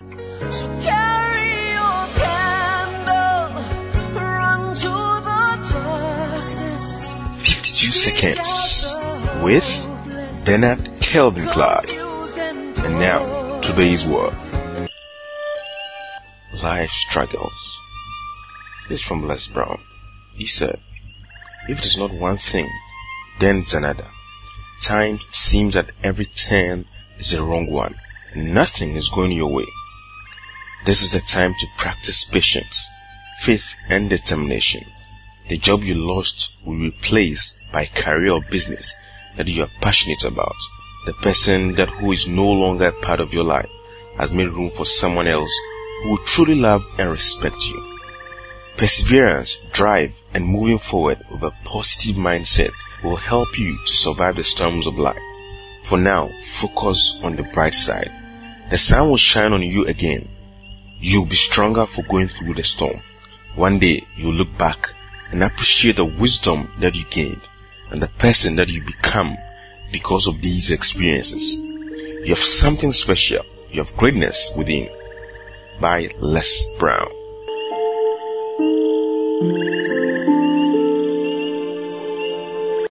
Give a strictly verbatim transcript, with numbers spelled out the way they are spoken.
So carry your candle, run to the darkness. fifty-two Seconds with Bernard Kelvin Clyde. And now, today's word. Life struggles. This is from Les Brown. He said, if it is not one thing, then it's another. Time seems at every turn is the wrong one. Nothing is going your way. This is the time to practice patience, faith, and determination. The job you lost will be replaced by a career or business that you are passionate about. The person that who is no longer a part of your life has made room for someone else who will truly love and respect you. Perseverance, drive, and moving forward with a positive mindset will help you to survive the storms of life. For now, focus on the bright side. The sun will shine on you again. You'll be stronger for going through the storm. One day, you'll look back and appreciate the wisdom that you gained and the person that you become because of these experiences. You have something special. You have greatness within. By Les Brown.